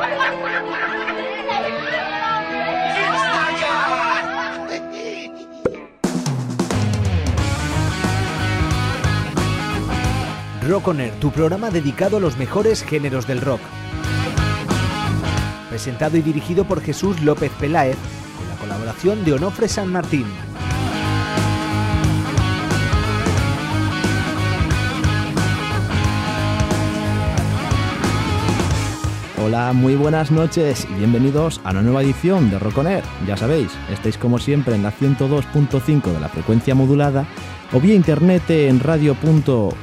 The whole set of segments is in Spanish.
Rock On Air, tu programa dedicado a los mejores géneros del rock. Presentado y dirigido por Jesús López Peláez, con la colaboración de Onofre San Martín. Hola, muy buenas noches y bienvenidos a una nueva edición de Rock On Air. Ya sabéis, estáis como siempre en la 102.5 de la frecuencia modulada o vía internet en radio.upv.es.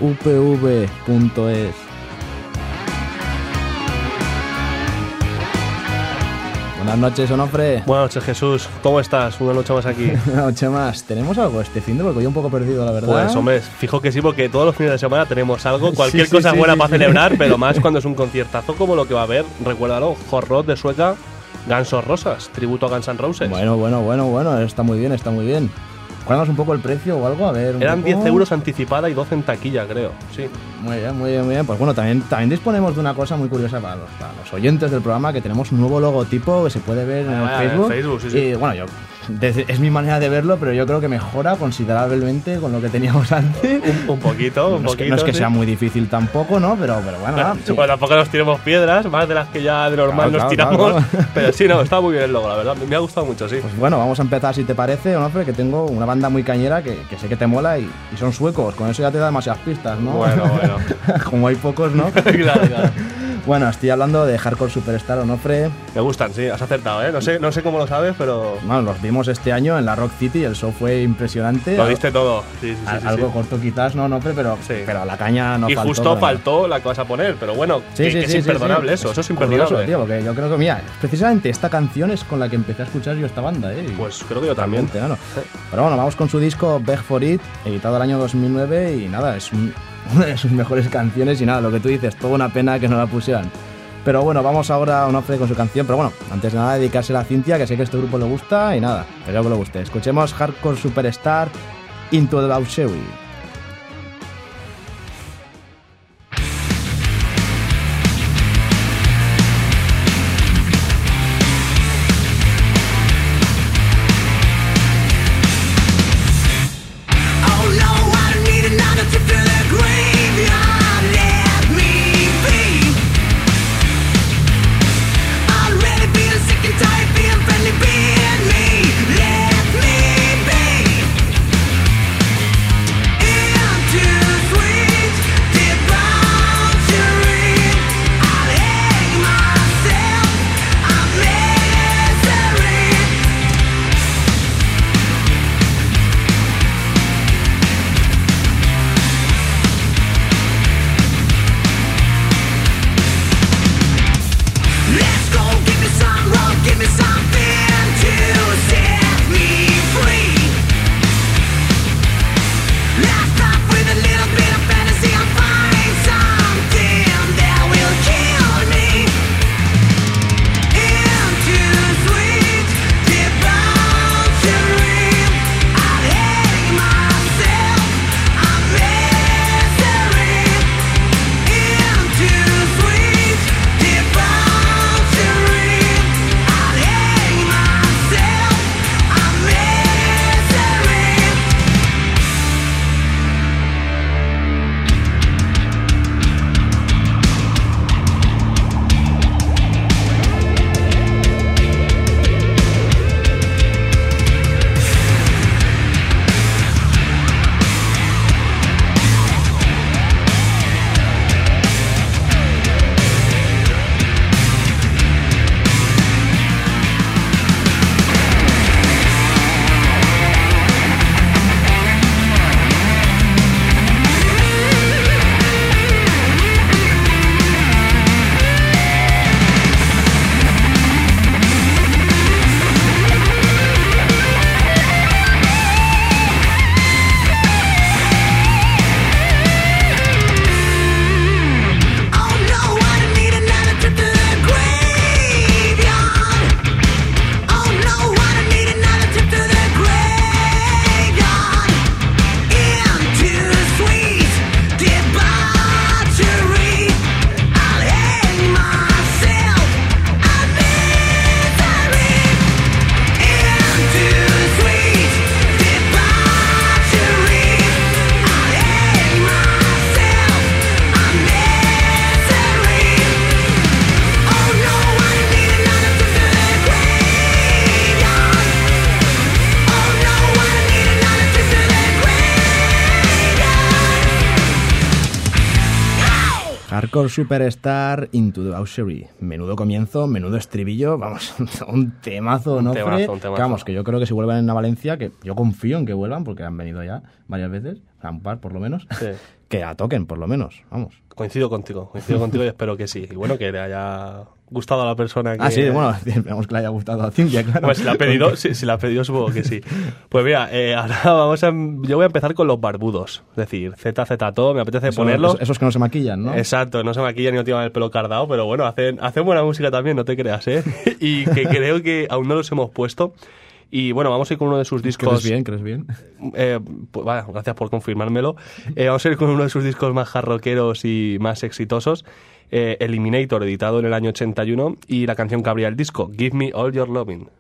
Buenas noches, Onofre. Buenas noches, Jesús. ¿Cómo estás? Una noche más aquí. Una noche más. ¿Tenemos algo este fin de? Porque voy un poco perdido, la verdad. Pues, hombre, fijo que sí, porque todos los fines de semana tenemos algo. Cualquier cosa buena para celebrar, pero más cuando es un conciertazo como lo que va a haber. Recuérdalo, Hot Rod de Sueca, Guns N' Roses, tributo a Guns N' Roses. Bueno. Está muy bien. Cuéntanos un poco el precio o algo, a ver. Eran 10 euros anticipada y 12 en taquilla, creo. Sí. Muy bien. Pues bueno, también disponemos de una cosa muy curiosa para los oyentes del programa, que tenemos un nuevo logotipo que se puede ver en el Facebook. Sí. Y bueno, es mi manera de verlo, pero yo creo que mejora considerablemente con lo que teníamos antes. Un poquito. No es que sea muy difícil tampoco, ¿no? Pero bueno. Sí. Bueno, tampoco nos tiremos piedras, más de las que ya de normal nos tiramos. Claro. Pero sí, no, está muy bien el logo, la verdad. Me ha gustado mucho, sí. Pues bueno, vamos a empezar, si te parece, Onofre, que tengo una banda muy cañera que sé que te mola y son suecos. Con eso ya te da demasiadas pistas, ¿no? Bueno. Como hay pocos, ¿no? Claro. Bueno, estoy hablando de Hardcore Superstar, Onofre. Me gustan, sí, has acertado, ¿eh? No sé cómo lo sabes, pero... Bueno, los vimos este año en la Rock City, el show fue impresionante. Lo viste todo. Sí. Algo corto quizás, ¿no, Onofre? Pero la caña no faltó. Y justo faltó la que vas a poner, pero bueno, es imperdonable eso es imperdonable. Curioso, tío, porque yo creo que, mira, precisamente esta canción es con la que empecé a escuchar yo esta banda, ¿eh? Pues creo que yo también. Claro. Pero bueno, vamos con su disco Beg For It, editado el año 2009 y nada, es una de sus mejores canciones y nada, lo que tú dices, toda una pena que no la pusieran. Pero bueno, vamos ahora a Onofre con su canción. Pero bueno, antes de nada, dedicársela a Cintia, que sé que este grupo le gusta. Y nada, espero que le guste. Escuchemos Hardcore Superstar, Into the Bouchery. Tired, being friendly, being me. Let me be. Hardcore Superstar Into the Debauchery. Menudo comienzo, menudo estribillo, vamos, un temazo, ¿no? Un temazo. Vamos, que yo creo que si vuelven a Valencia, que yo confío en que vuelvan, porque han venido ya varias veces, un par por lo menos, sí. Que la toquen por lo menos, vamos. Coincido contigo y espero que sí. Y bueno, que le haya gustado a la persona que... Ah, sí, bueno, esperamos que le haya gustado a Cintia, claro. Pues si la ha pedido supongo que sí. Pues mira, ahora yo voy a empezar con los barbudos. Es decir, ZZ Top, me apetece ponerlos. Esos que no se maquillan, ¿no? Exacto, no se maquillan y no tienen el pelo cardado, pero bueno, hacen buena música también, no te creas, ¿eh? Y que creo que aún no los hemos puesto. Y bueno, vamos a ir con uno de sus discos... ¿Crees bien? Pues vaya, gracias por confirmármelo. Vamos a ir con uno de sus discos más jarroqueros y más exitosos, Eliminator, editado en el año 81, y la canción que abría el disco, Give Me All Your Lovin'.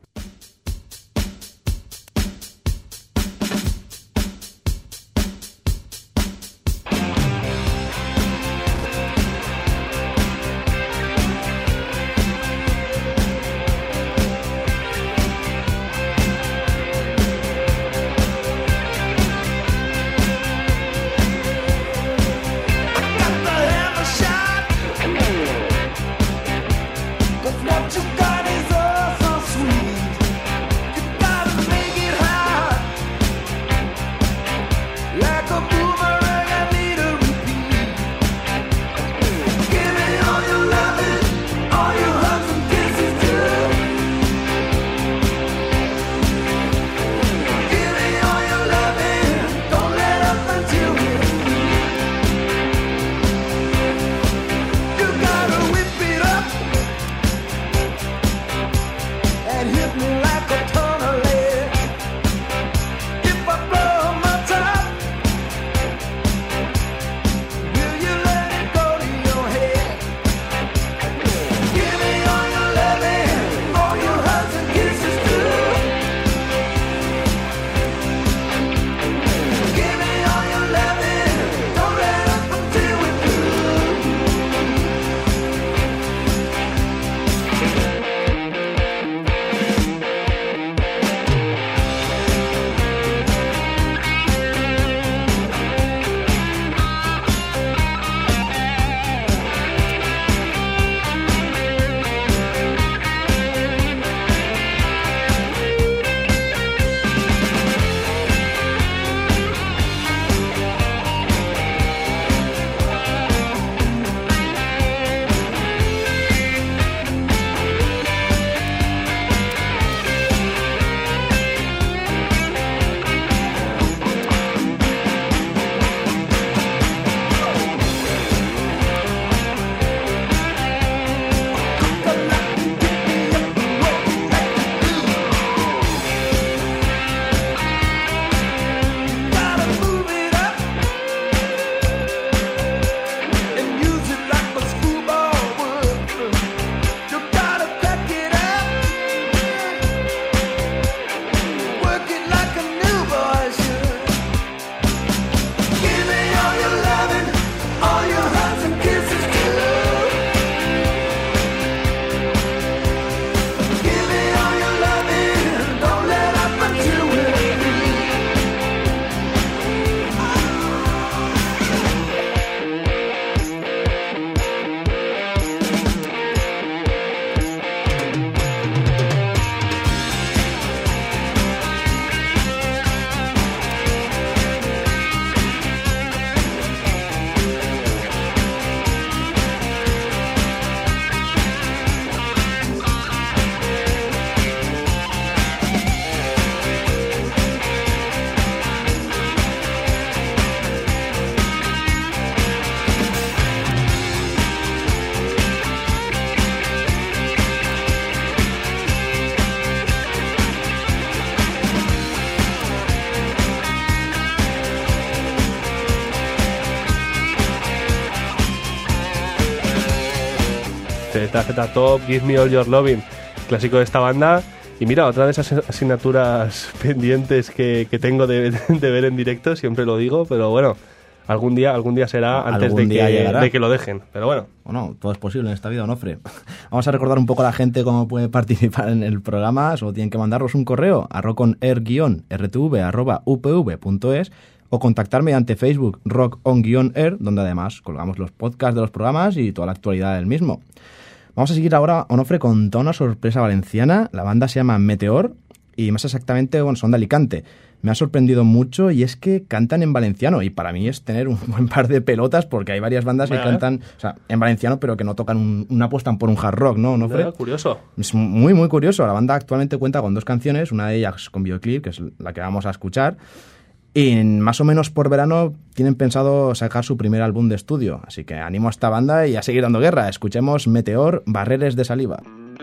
ZZ Top, Give Me All Your Lovin', clásico de esta banda. Y mira, otra de esas asignaturas pendientes que tengo de ver en directo, siempre lo digo, pero bueno, algún día será antes de que lo dejen. Pero bueno. Bueno, todo es posible en esta vida, Onofre. Vamos a recordar un poco a la gente cómo puede participar en el programa. Solo tienen que mandarnos un correo a roconair-rtv@upv.es o contactar mediante Facebook rockon-air, donde además colgamos los podcasts de los programas y toda la actualidad del mismo. Vamos a seguir ahora, Onofre, con toda una sorpresa valenciana. La banda se llama Meteor y más exactamente son de Alicante. Me ha sorprendido mucho y es que cantan en valenciano y para mí es tener un buen par de pelotas porque hay varias bandas que cantan, o sea, en valenciano pero que no tocan no apuestan por un hard rock, ¿no, Onofre? Curioso. Es muy, muy curioso. La banda actualmente cuenta con 2 canciones, una de ellas con videoclip, que es la que vamos a escuchar, y más o menos por verano tienen pensado sacar su primer álbum de estudio. Así que animo a esta banda y a seguir dando guerra. Escuchemos Meteor, Barreres de Saliva.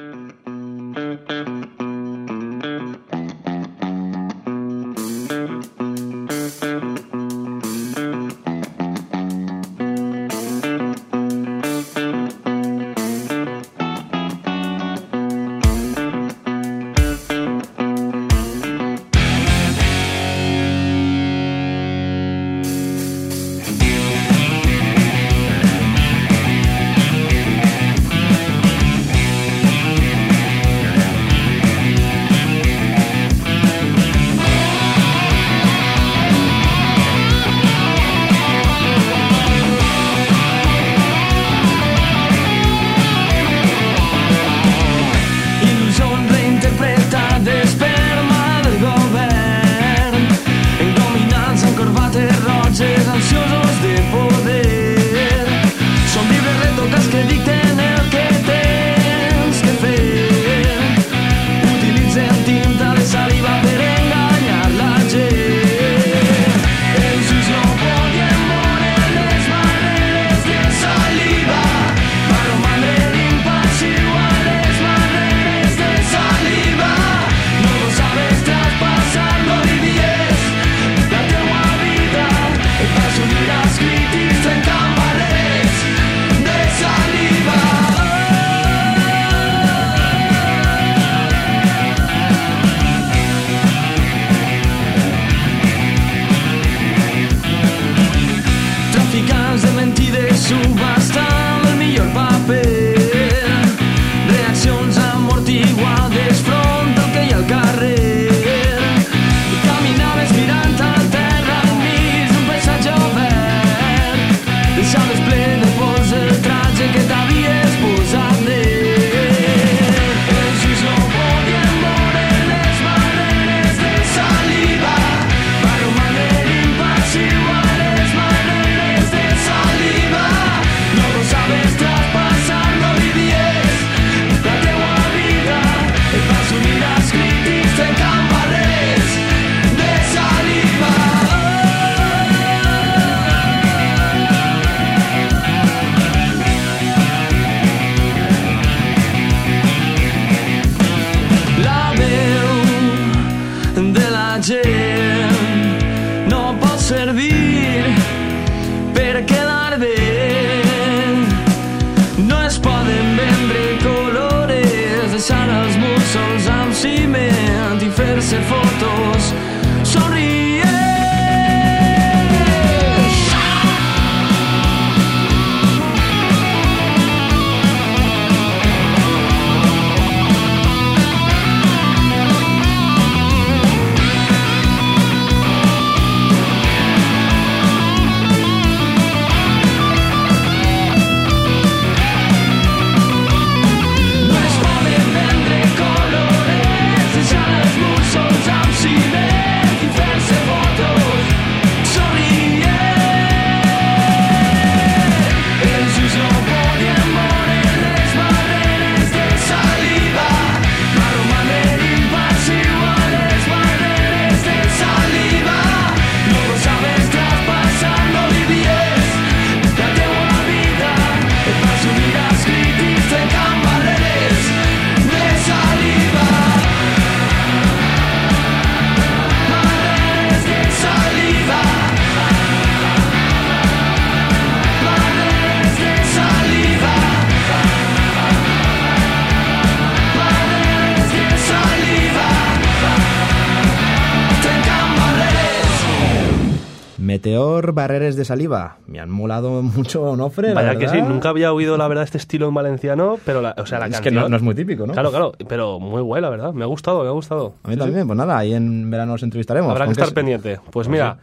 Meteor, Barreres de Saliva. Me han molado mucho, Onofre, Vaya la que verdad. sí, nunca había oído la verdad este estilo en valenciano, pero la Es canción... que no es muy típico, ¿no? Claro, pero muy guay, la verdad. Me ha gustado. A mí también, pues nada, ahí en verano nos entrevistaremos. Habrá que Aunque estar pendiente. Pues mira,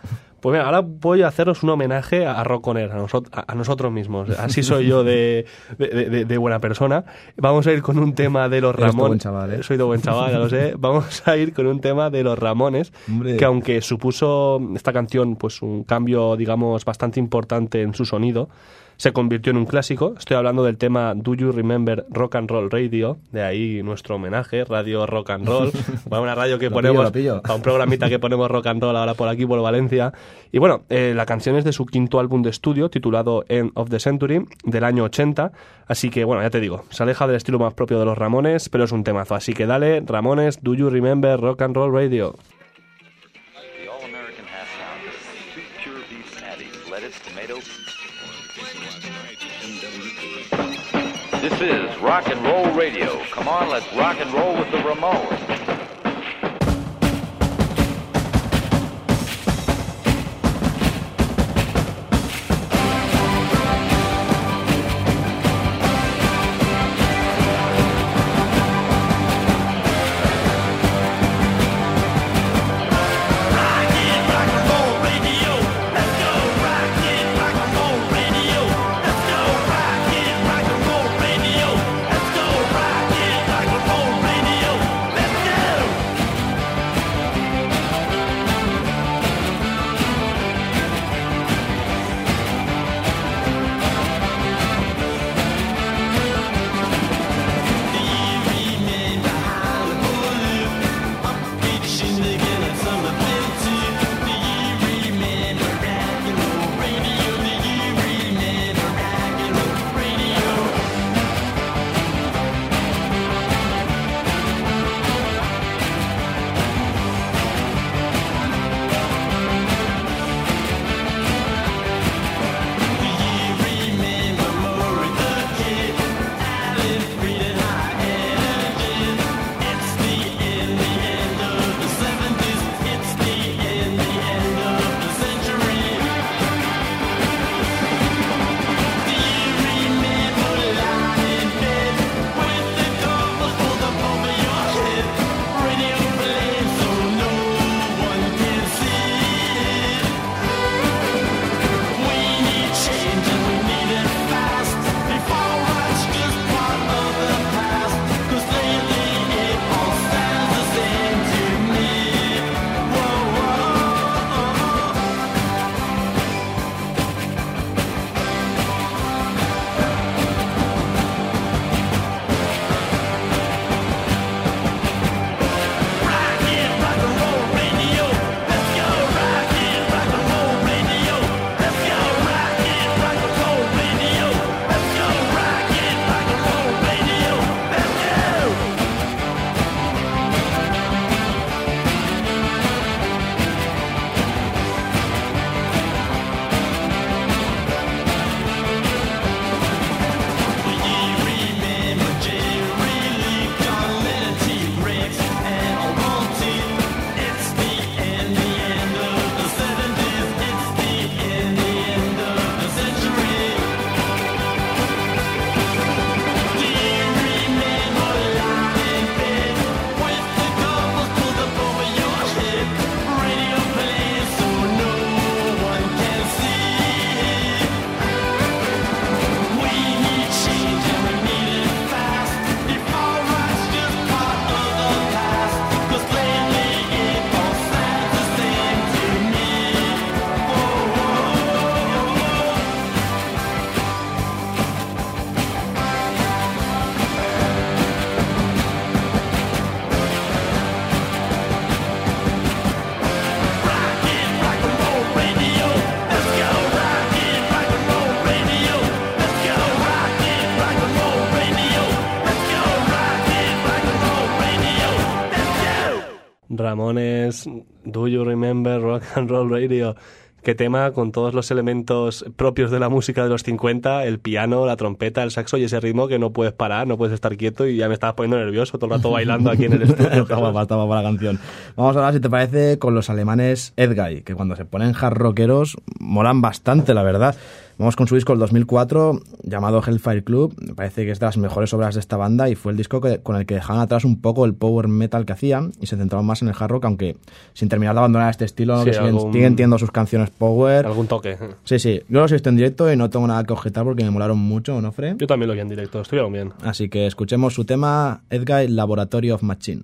Pues mira, ahora voy a haceros un homenaje a Rock On Air, a nosotros mismos. Así soy yo de buena persona. Vamos a ir con un tema de los Ramones. Buen chaval, ¿eh? Soy de buen chaval, ya lo sé. Vamos a ir con un tema de los Ramones, Hombre. que aunque supuso esta canción pues un cambio, digamos, bastante importante en su sonido, se convirtió en un clásico. Estoy hablando del tema Do You Remember Rock and Roll Radio, de ahí nuestro homenaje, Radio Rock and Roll, bueno, una radio que ponemos a un programita que ponemos rock and roll ahora por aquí, por Valencia. Y bueno, la canción es de su quinto álbum de estudio, titulado End of the Century, del año 80, así que bueno, ya te digo, se aleja del estilo más propio de los Ramones, pero es un temazo, así que dale, Ramones, Do You Remember Rock and Roll Radio. The all-American half pound, 2 pure beef patties, lettuce, tomato. This is Rock and Roll Radio. Come on, let's rock and roll with the Ramones. Ramones, Do You Remember Rock and Roll Radio. Qué tema, con todos los elementos propios de la música de los 50, el piano, la trompeta, el saxo y ese ritmo que no puedes parar, no puedes estar quieto, y ya me estabas poniendo nervioso todo el rato bailando aquí en el estudio. Estaba para la canción. Vamos a hablar, si te parece, con los alemanes Edguy, que cuando se ponen hard rockeros molan bastante, la verdad. Vamos con su disco del 2004, llamado Hellfire Club. Me parece que es de las mejores obras de esta banda y fue el disco con el que dejaban atrás un poco el power metal que hacían y se centraron más en el hard rock, aunque sin terminar de abandonar este estilo, ¿no? Sí, Que siguen teniendo sus canciones power. Algún toque. Sí. Yo los he visto en directo y no tengo nada que objetar porque me molaron mucho, ¿no, Fred? Yo también lo vi en directo, estuvieron bien. Así que escuchemos su tema, Edguy Laboratory of Machine.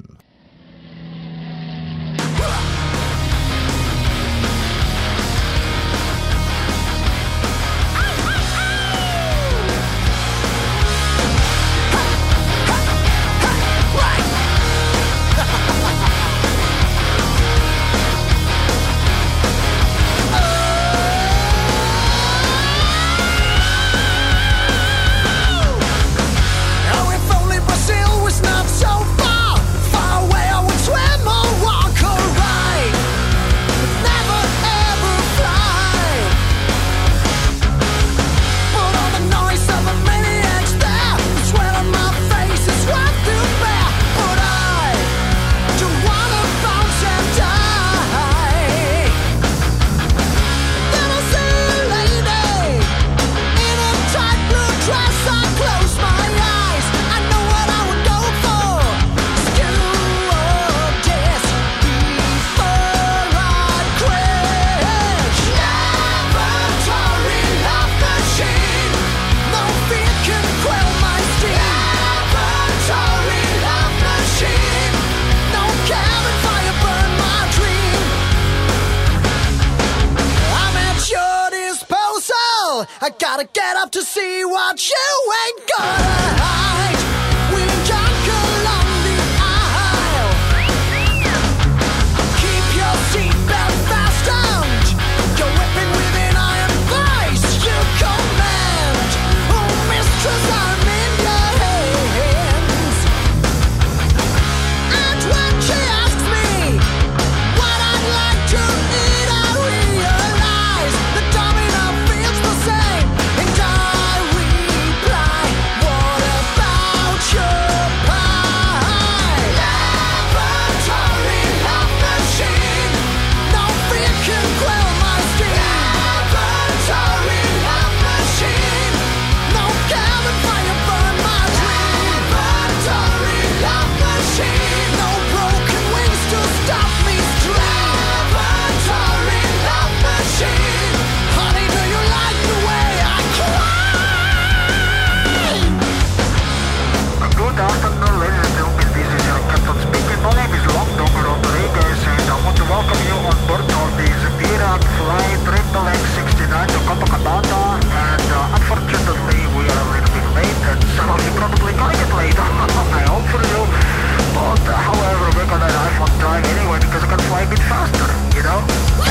I gotta get up to see what you ain't gonna hide. We conquer along the aisle. Keep your seatbelt fastened. You're whipping with an iron vice. You command. Oh, mistress, I'm in your hands. And when she asks me what I'd like to eat, I realize the domino feels the same. And I reply, what about your pie? Laboratory love machine. No fear can quell my steam. Laboratory love machine. No cabin fire burn my dream. Laboratory love machine. No broken wings to stop me stream. Laboratory love machine. Honey, do you like the way I cry? Good afternoon, ladies and gentlemen. This is your captain speaking. My name is Longdog Rodriguez, and I want to welcome you on board of the Spirit Flight 69 to Copacabana. And unfortunately, we are a little bit late, and some of you probably gonna get late. I hope for you. But however, we're gonna arrive on time anyway because I can fly a bit faster, you know?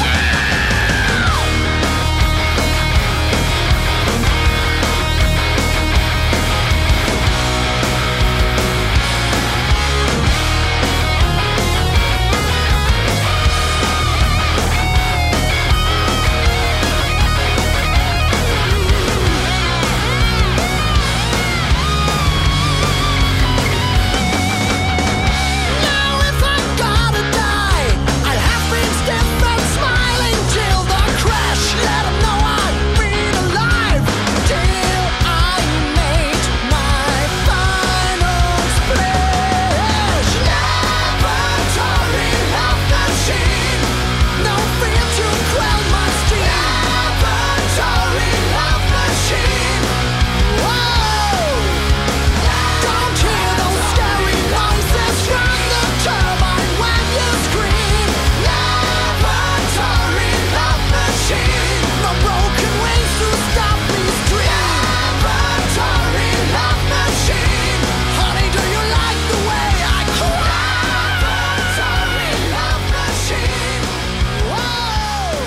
Now if I gotta die, I'll have been stiff and smiling till the crash. Let 'em know I've been alive till I made my final splash. Laboratory love machine. No fear to quell my steam. Laboratory love machine. Whoa! Don't hear those scary noises from the turbine when you scream. Laboratory love machine. No broken wings to stop me stream. Laboratory love machine. Honey, do you like the way I cry? Laboratory love machine. Whoa!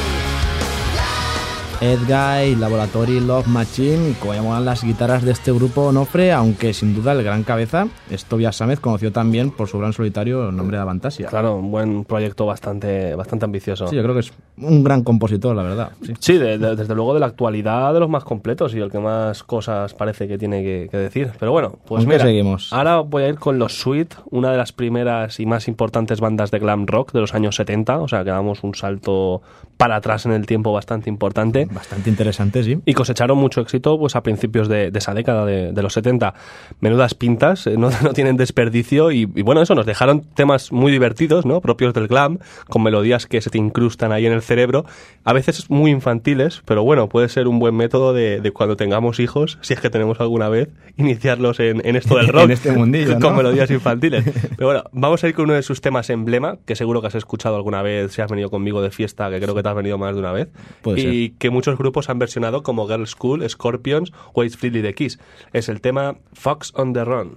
Edguy Laboratory Love Machine, como llaman las guitarras de este grupo, Onofre, aunque sin duda el gran cabeza es Tobias Sammet, conocido también por su gran solitario el nombre de Avantasia. Claro, un buen proyecto bastante ambicioso. Sí, yo creo que es un gran compositor, la verdad. Sí. Sí, desde luego de la actualidad de los más completos y el que más cosas parece que tiene que decir. Pero bueno, pues ¿Con qué mira, seguimos? ahora voy a ir con los Sweet, una de las primeras y más importantes bandas de glam rock de los años 70, o sea que damos un salto para atrás en el tiempo bastante importante. Bastante interesante, sí. Y cosecharon mucho éxito pues a principios de esa década de los 70. Menudas pintas, no tienen desperdicio y bueno, eso, nos dejaron temas muy divertidos, ¿no? Propios del glam, con melodías que se te incrustan ahí en el cerebro, a veces muy infantiles, pero bueno, puede ser un buen método de cuando tengamos hijos, si es que tenemos alguna vez, iniciarlos en esto del rock. En este mundillo, con ¿no? melodías infantiles. Pero bueno, vamos a ir con uno de sus temas emblema, que seguro que has escuchado alguna vez si has venido conmigo de fiesta, que creo que te has venido más de una vez. Puede Y que muchos grupos han versionado como Girls' School, Scorpions o Ace Frehley de Kiss. Es el tema Fox on the Run.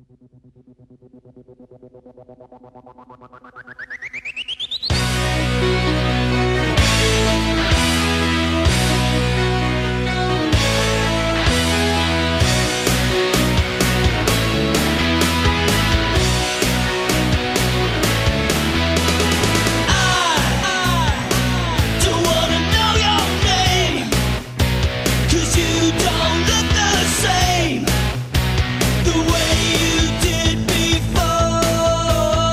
Don't wanna know your name, 'cause you don't look the same, the way you did before.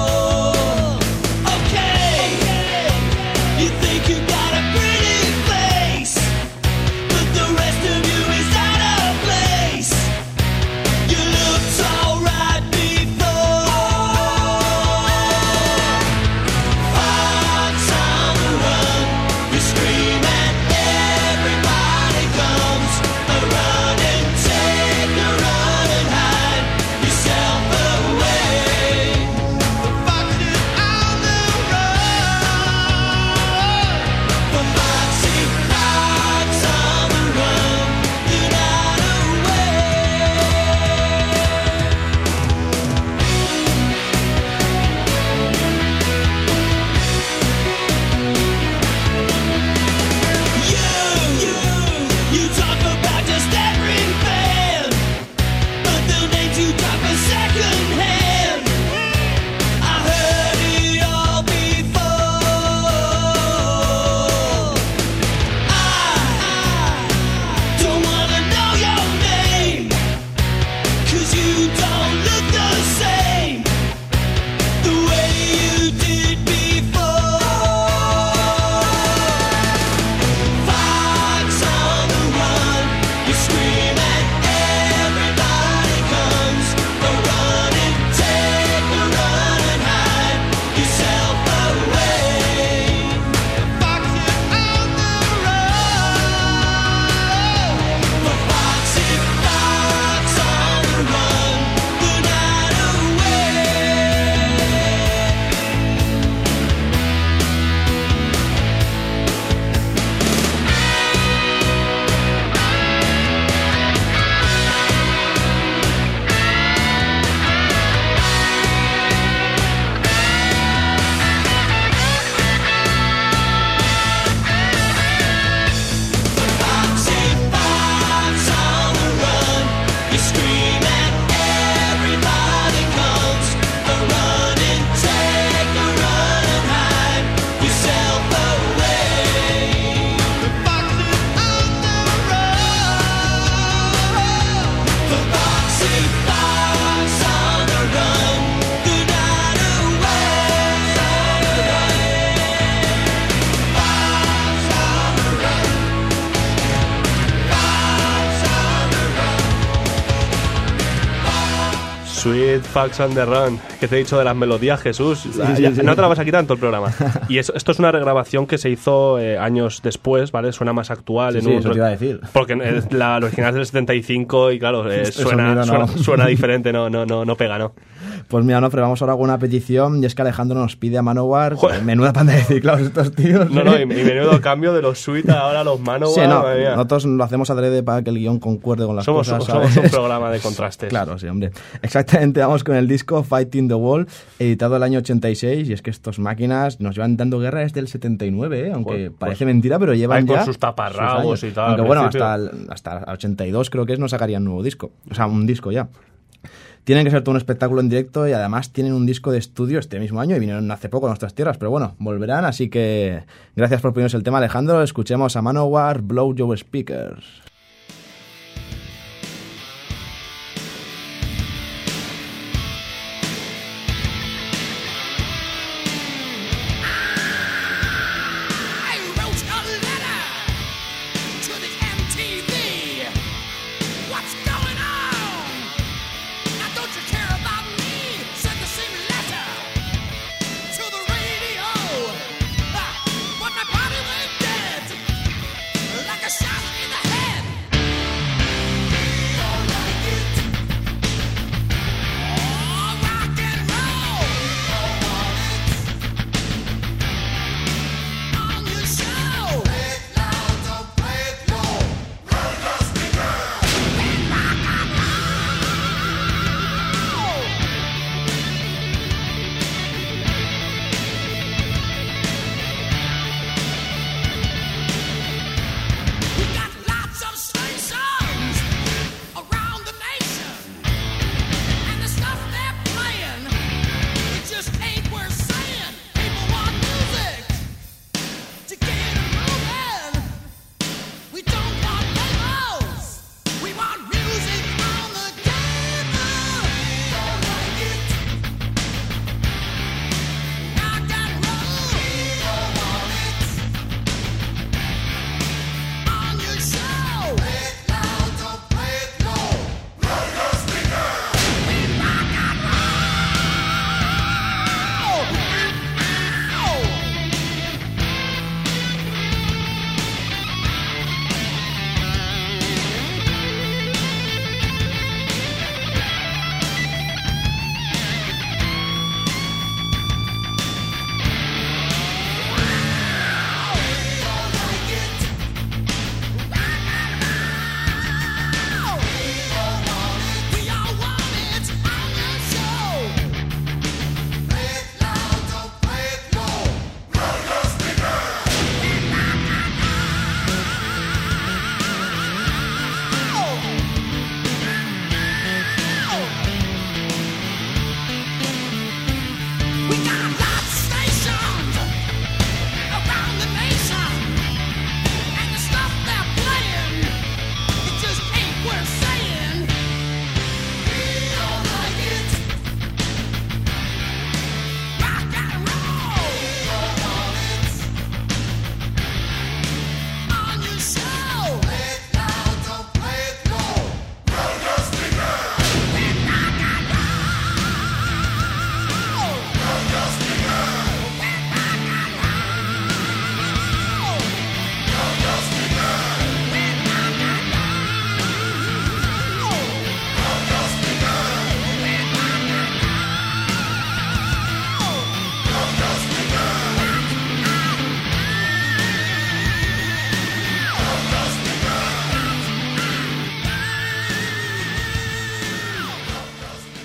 Okay, you think you got a pretty face, but the rest of you is out of place. You looked alright before. Fox on the run, you scream and everybody comes a run and take a run and hide yourself away. Fox is on the run, for Foxy, Fox on the run, you're not away. You talk about just every fan, but the names you drop are second hand. I heard it all before. I don't wanna know your name, 'cause you don't look the same, the way you did before. Fox on the run, you scream and everybody comes a run and take a run and hide yourself away. Fox is on the run, for Foxy, Fox on the run, the night away. Foxy, Fox on the run, you scream and everybody comes a run and take a run and hide yourself away. Fox is on the run, for Foxy, Fox on the run, the night away. Fox on the run. Sweet Fox on the Run, que te he dicho de las melodías, Jesús. No te la vas a quitar en todo el programa. Y esto es una regrabación que se hizo años después, ¿vale? Suena más actual. Sí, eso te iba a decir. Porque la original es del 75 y claro, sonido no. suena diferente, no pega, ¿no? Pues mira, Nofre, vamos ahora con una petición, y es que Alejandro nos pide a Manowar. Joder. Menuda panda de ciclados estos tíos. No, y menudo cambio de los Sweet ahora a los Manowar. Sí, no, madre mía. nosotros lo hacemos adrede para que el guión concuerde con las cosas, ¿sabes? Somos un programa de contrastes. Claro, sí, hombre. Exactamente, vamos con el disco Fighting the Wall, editado el año 86, y es que estos máquinas nos llevan dando guerra desde el 79, aunque Joder, parece mentira, pero llevan con ya sus taparrabos sus años. y tal, Aunque al bueno, principio. hasta el 82 creo que es, no sacarían nuevo disco, o sea, un disco ya. Tienen que ser todo un espectáculo en directo y además tienen un disco de estudio este mismo año y vinieron hace poco a nuestras tierras, pero bueno, volverán, así que gracias por ponernos el tema, Alejandro. Escuchemos a Manowar, Blow Your Speakers. I wrote a letter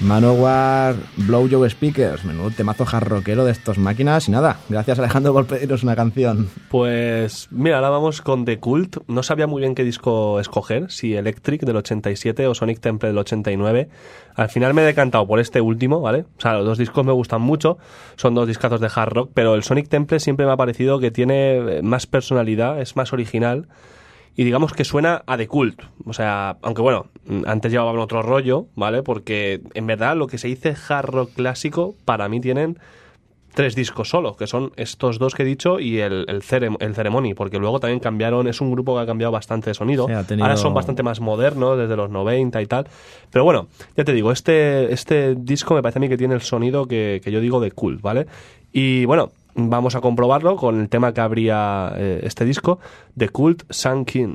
Manowar Blow Your Speakers, menudo temazo hard rockero de estos máquinas. Y nada, gracias Alejandro por pedirnos una canción. Pues mira, ahora vamos con The Cult. No sabía muy bien qué disco escoger, si Electric del 87 o Sonic Temple del 89. Al final me he decantado por este último, ¿vale? O sea, los dos discos me gustan mucho, son dos discazos de hard rock, pero el Sonic Temple siempre me ha parecido que tiene más personalidad, es más original. Y digamos que suena a The Cult. O sea, aunque bueno, antes llevaban otro rollo, ¿vale? Porque en verdad lo que se dice hard rock clásico, para mí tienen 3 discos solo, que son estos 2 que he dicho y el Ceremony, porque luego también cambiaron, es un grupo que ha cambiado bastante de sonido. Sí, ha tenido... Ahora son bastante más modernos, desde los 90 y tal. Pero bueno, ya te digo, este disco me parece a mí que tiene el sonido que yo digo de Cult, ¿vale? Y bueno, vamos a comprobarlo con el tema que abría este disco, The Cult Sunk In.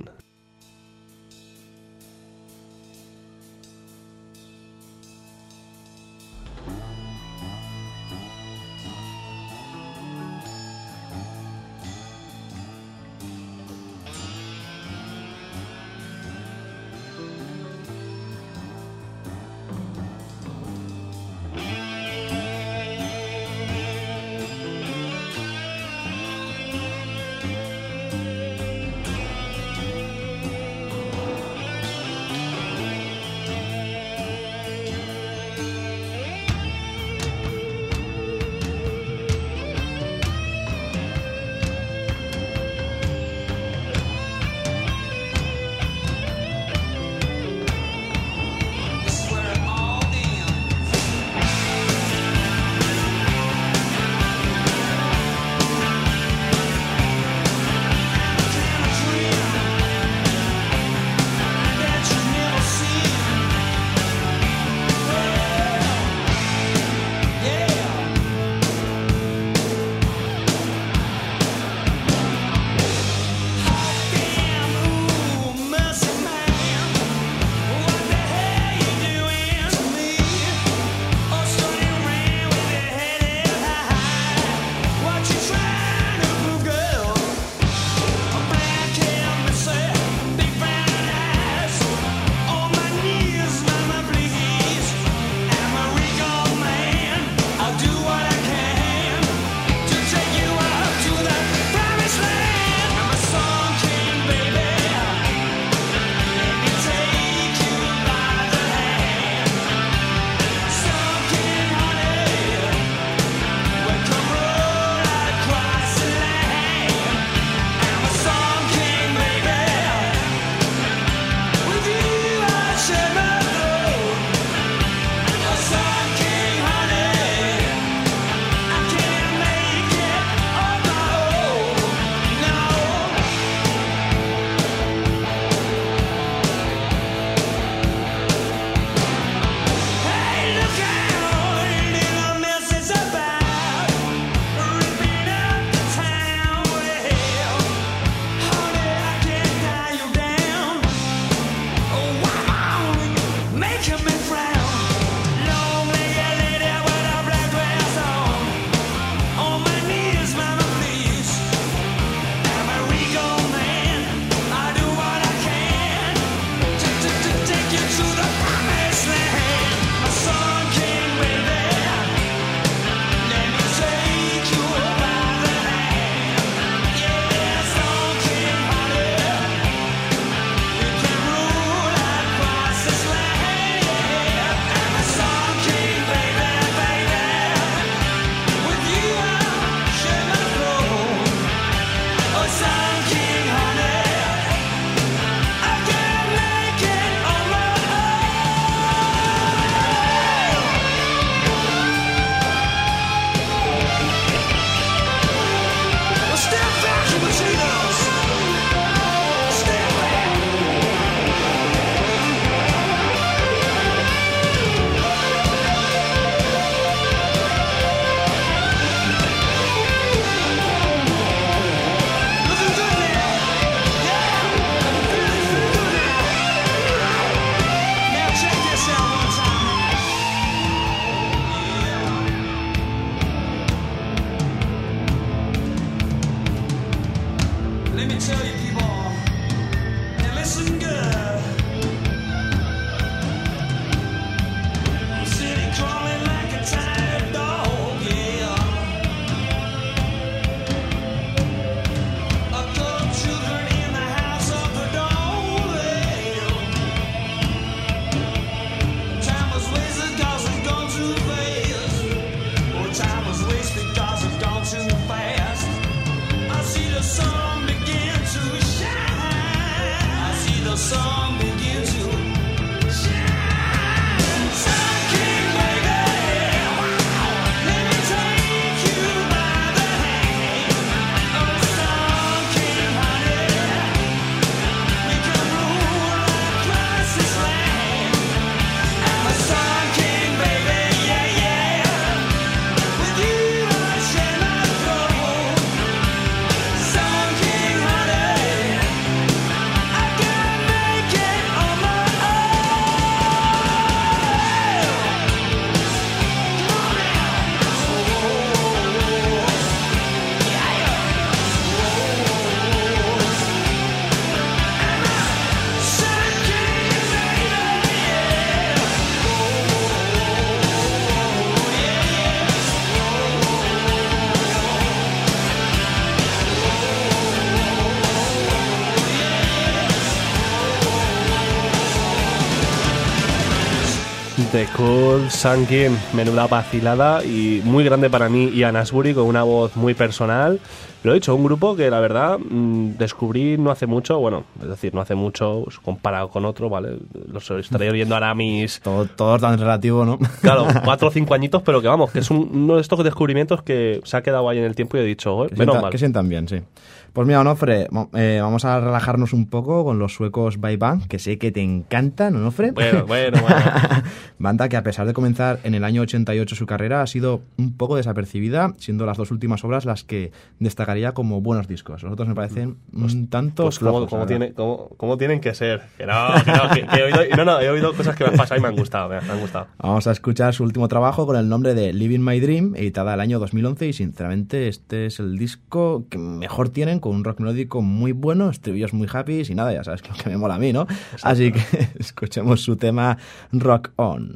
de Cool Sun-King, menuda vacilada y muy grande para mí. Ian Astbury con una voz muy personal. Lo he dicho, un grupo que la verdad descubrí no hace mucho, bueno, es decir, no hace mucho comparado con otro, ¿vale? Los estaré oyendo ahora mis... Todo tan relativo, ¿no? Claro, 4 o 5 añitos, pero que vamos, que es uno de estos descubrimientos que se ha quedado ahí en el tiempo y he dicho, menos mal. Que sientan bien, sí. Pues mira, Onofre, vamos a relajarnos un poco con los suecos Bye Bang, que sé que te encantan, Onofre. Bueno. Banda que a pesar de comenzar en el año 88 su carrera, ha sido un poco desapercibida, siendo las 2 últimas obras las que destacaría como buenos discos. Los otros me parecen un tanto pues flojos. ¿Cómo tienen que ser? Que he oído cosas que me han pasado y me han gustado. Vamos a escuchar su último trabajo con el nombre de Living My Dream, editada el año 2011, y sinceramente este es el disco que mejor tienen, con un rock melódico muy bueno, estribillos muy happy y nada, ya sabes que lo que me mola a mí, ¿no? Exacto. Así que escuchemos su tema Rock On.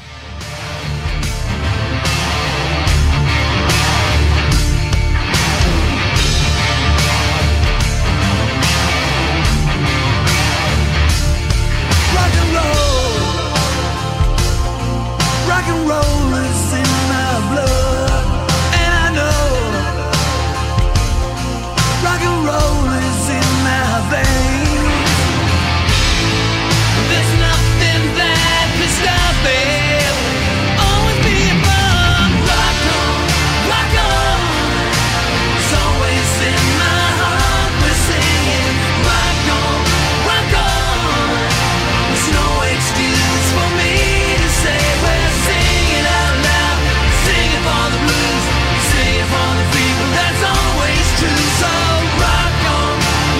There's nothing that can stop it. Always be above. Rock on, it's always in my heart. We're singing, rock on. There's no excuse for me to say we're singing out loud, singing for the blues, singing for the people. That's always true. So rock on,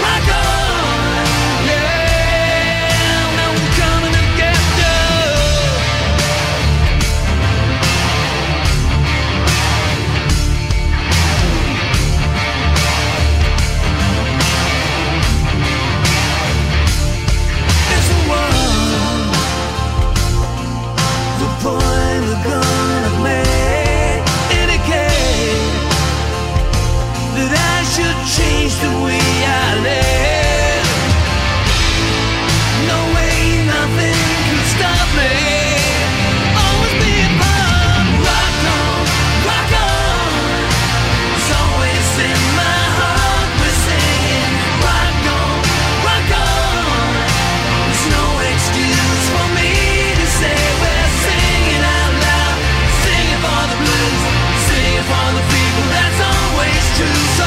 yeah. Change the way I live. No way, nothing can stop me. Always be above. Rock on. It's always in my heart. We're singing, rock on. There's no excuse for me to say we're singing out loud, singing for the blues, singing for the people. That's always true. So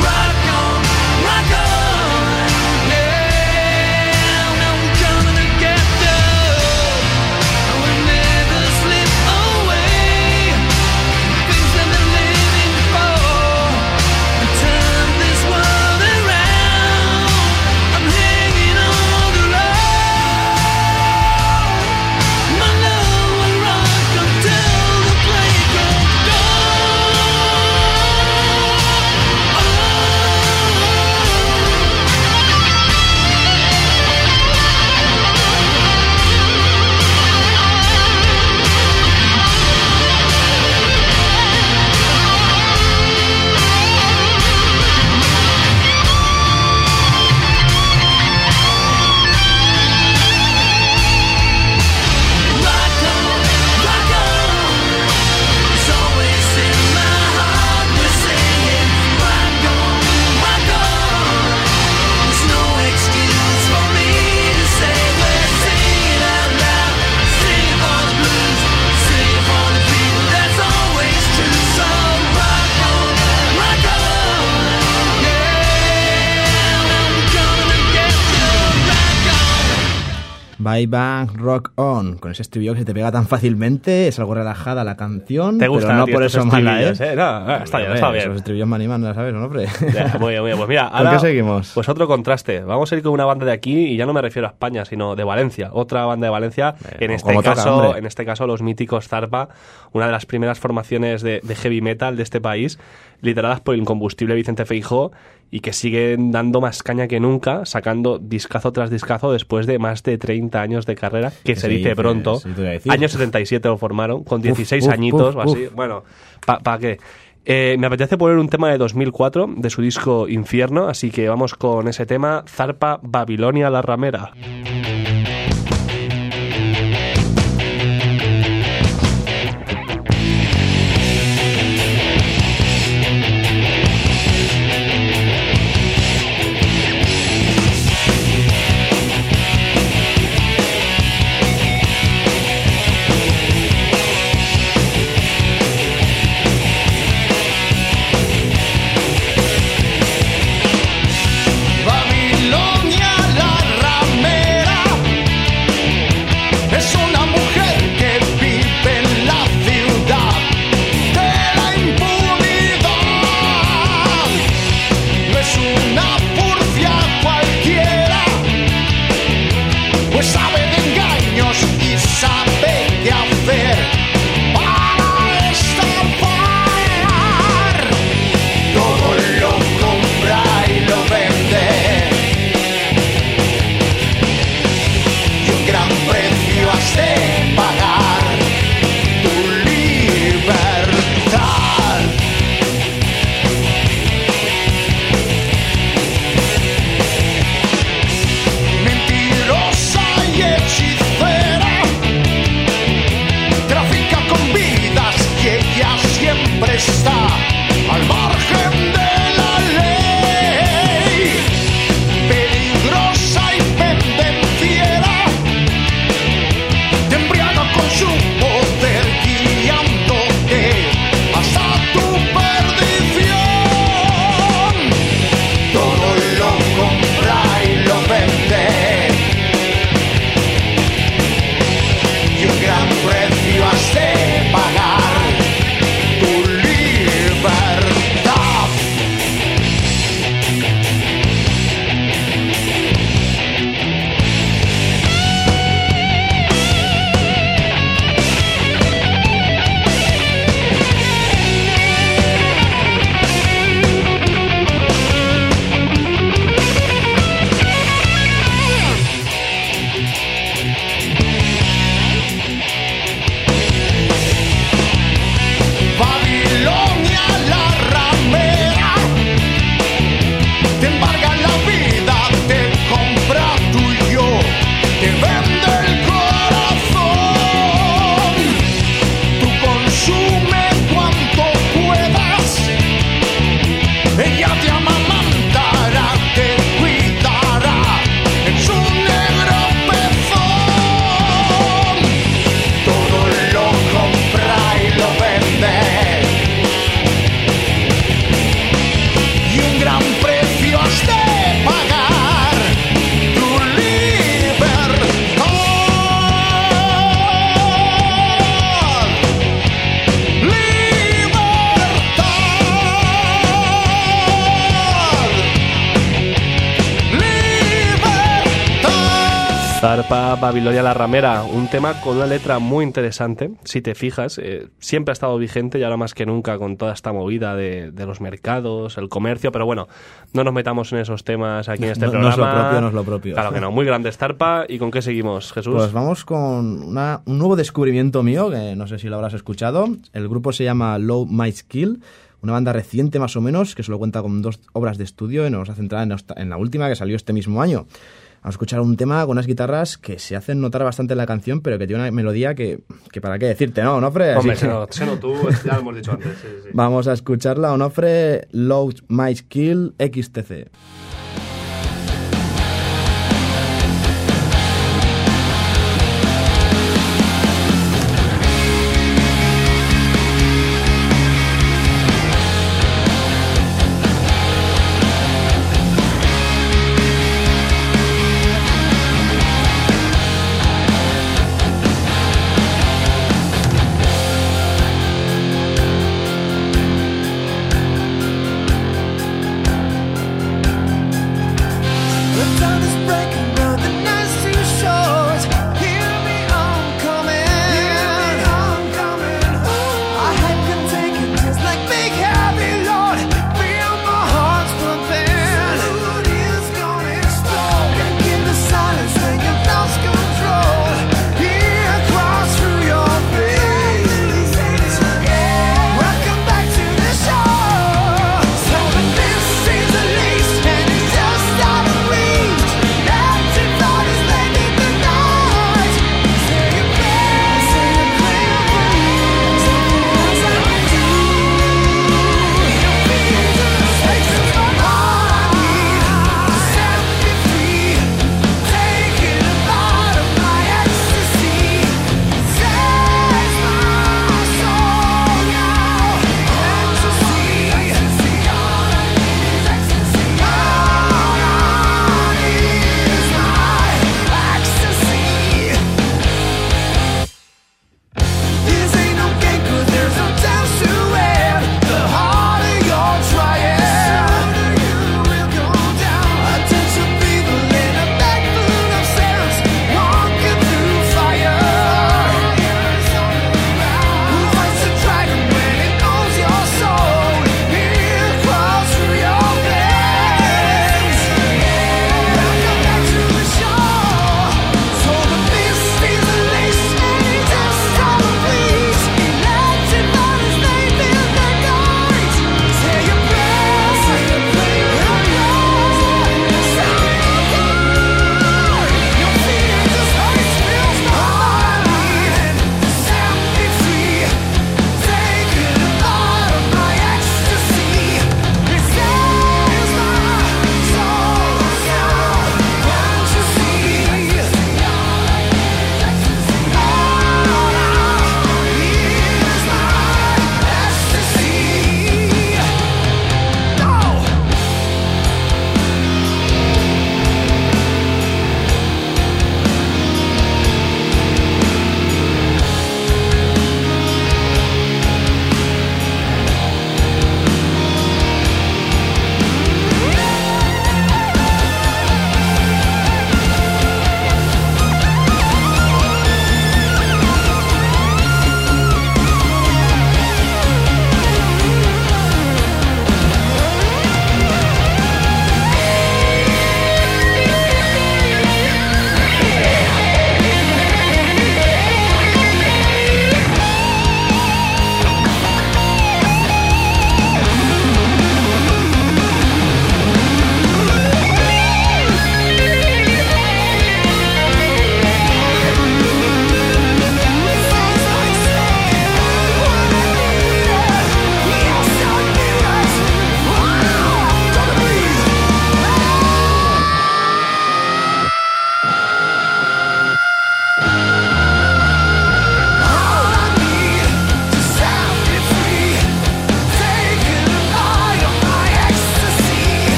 Bye Bang, Rock On, con ese estribillo que se te pega tan fácilmente, es algo relajada la canción, te gusta, pero no tío, por eso mala, ¿eh? No, está bien, está bien. Esos estribillos me animan, ¿no sabes, no, hombre? Ya, muy bien. Pues mira, ahora, ¿con qué seguimos? Pues otro contraste. Vamos a ir con una banda de aquí, y ya no me refiero a España, sino de Valencia. Otra banda de Valencia, en este caso los míticos Zarpa, una de las primeras formaciones de heavy metal de este país, lideradas por el incombustible Vicente Feijóo, y que siguen dando más caña que nunca, sacando discazo tras discazo después de más de 30 años de carrera, que se dice pronto. Año 77 lo formaron, con 16 añitos o así. Bueno, ¿para qué? Me apetece poner un tema de 2004, de su disco Infierno, así que vamos con ese tema, Zarpa Babilonia la Ramera. Estarpa Babilonia la Ramera, un tema con una letra muy interesante, si te fijas, siempre ha estado vigente y ahora más que nunca con toda esta movida de los mercados, el comercio, pero bueno, no nos metamos en esos temas aquí en este programa. No es lo propio. Claro que no, muy grande Estarpa. ¿Y con qué seguimos, Jesús? Pues vamos con un nuevo descubrimiento mío, que no sé si lo habrás escuchado. El grupo se llama Low My Skill, una banda reciente más o menos, que solo cuenta con 2 obras de estudio y nos vamos a centrar en la última, que salió este mismo año. Vamos a escuchar un tema con unas guitarras que se hacen notar bastante en la canción, pero que tiene una melodía que para qué decirte, ¿no, Onofre? Hombre, seno tú, ya lo hemos dicho antes. Sí. Vamos a escucharla, Onofre, Low My Skill XTC.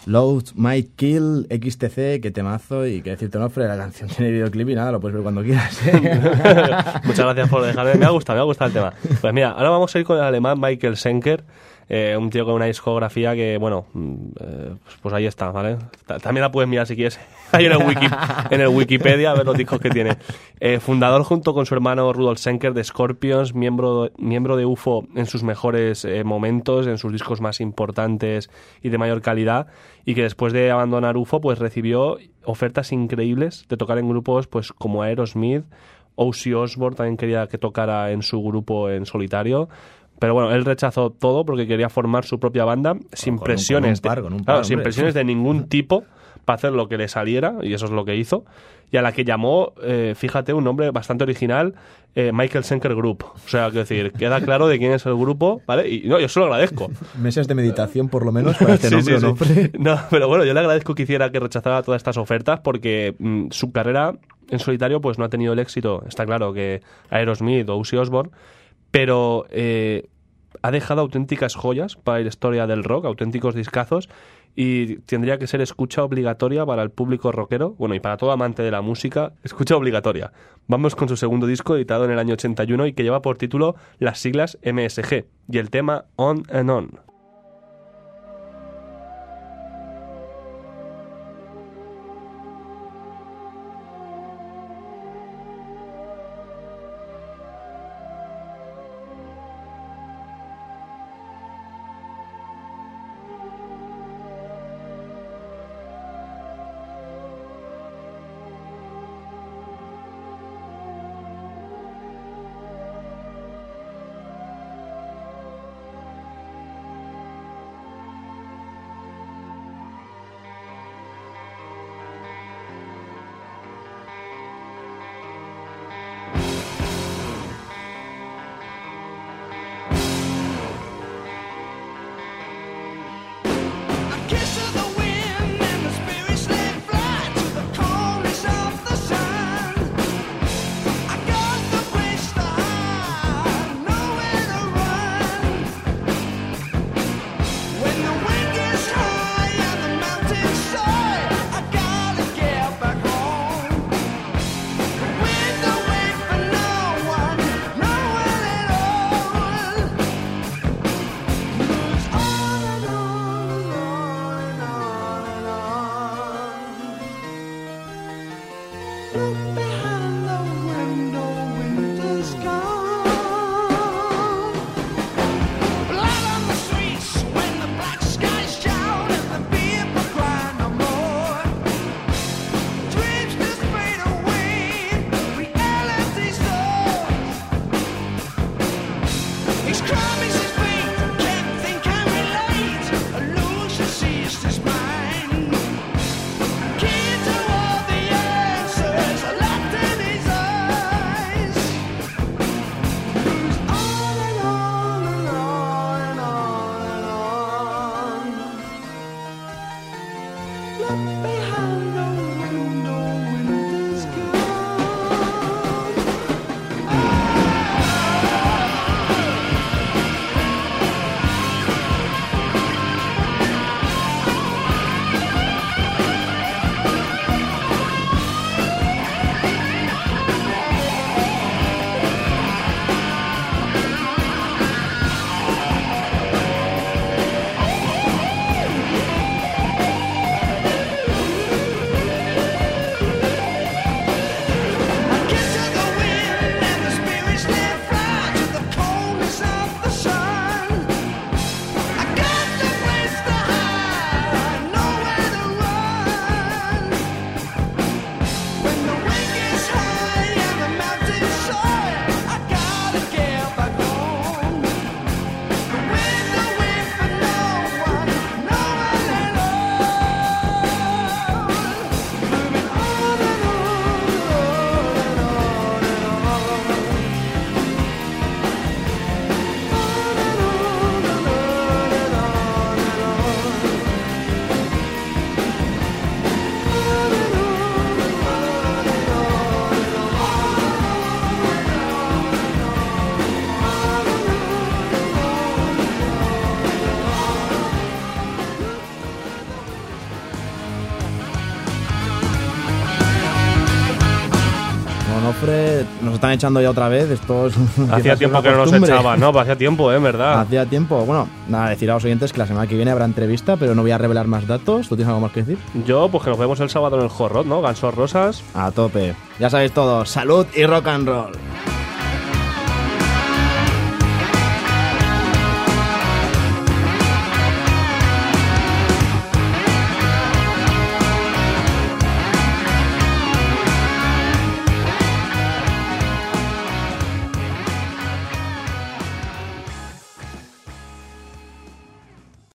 Load Might Kill, XTC, que temazo, y que decirte, Nofre, la canción tiene videoclip y nada, lo puedes ver cuando quieras. Muchas gracias por dejarme. Me ha gustado el tema. Pues mira, ahora vamos a ir con el alemán Michael Schenker, un tío con una discografía que, bueno, pues ahí está, ¿vale? También la puedes mirar si quieres ahí en el Wikipedia a ver los discos que tiene. Fundador junto con su hermano Rudolf Schenker de Scorpions, miembro de UFO en sus mejores momentos, en sus discos más importantes y de mayor calidad, y que después de abandonar UFO pues recibió ofertas increíbles de tocar en grupos pues como Aerosmith. Ozzy Osbourne también quería que tocara en su grupo en solitario. Pero bueno, él rechazó todo porque quería formar su propia banda sin presiones sin presiones de ningún tipo para hacer lo que le saliera, y eso es lo que hizo, y a la que llamó, fíjate, un nombre bastante original, Michael Schenker Group. O sea, quiero decir, queda claro de quién es el grupo, ¿vale? Y no, yo se lo agradezco. Meses de meditación, por lo menos, para este nombre, ¿no? No, pero bueno, yo le agradezco que hiciera que rechazara todas estas ofertas porque su carrera en solitario pues no ha tenido el éxito, está claro, que Aerosmith o Ozzy Osbourne, pero ha dejado auténticas joyas para la historia del rock, auténticos discazos, y tendría que ser escucha obligatoria para el público rockero, bueno, y para todo amante de la música, escucha obligatoria. Vamos con su segundo disco, editado en el año 81 y que lleva por título las siglas MSG, y el tema On and On. Onofre, nos están echando ya otra vez. Esto es Hacía tiempo que no nos echaban, ¿no? Hacía tiempo, en verdad. Hacía tiempo. Bueno, nada, decir a los oyentes que la semana que viene habrá entrevista, pero no voy a revelar más datos. ¿Tú tienes algo más que decir? Yo, pues que nos vemos el sábado en el Hot Rod, ¿no? Gansos Rosas. A tope. Ya sabéis todo. Salud y rock and roll.